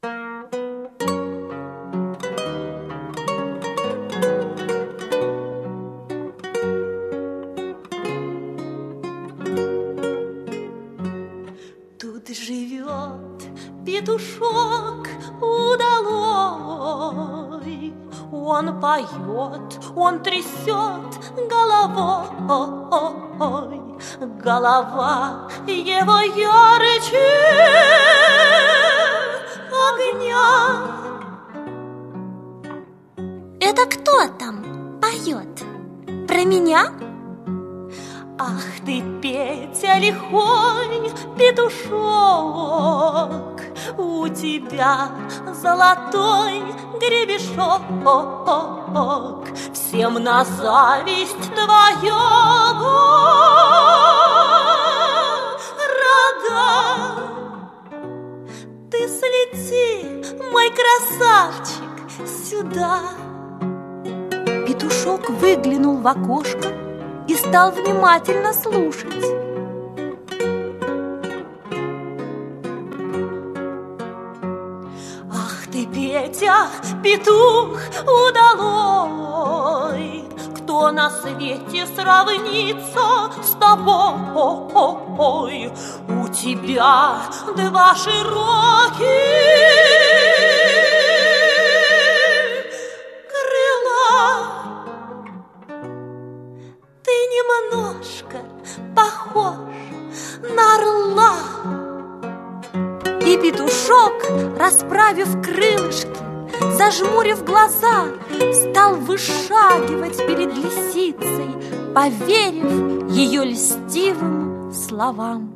Тут живет петушок удалой, он поет, он трясет головой, голова его ярче огня. Это кто там поет? Про меня? Ах ты, Петя, лихой петушок, у тебя золотой гребешок, всем на зависть твоего рога. Ты слети, мой красавчик, сюда. Петушок выглянул в окошко и стал внимательно слушать. Ах ты, Петя, петух удалой, кто на свете сравнится с тобой? У тебя два широких немножко похож на орла. И петушок, расправив крылышки, зажмурив глаза, стал вышагивать перед лисицей, поверив ее льстивым словам.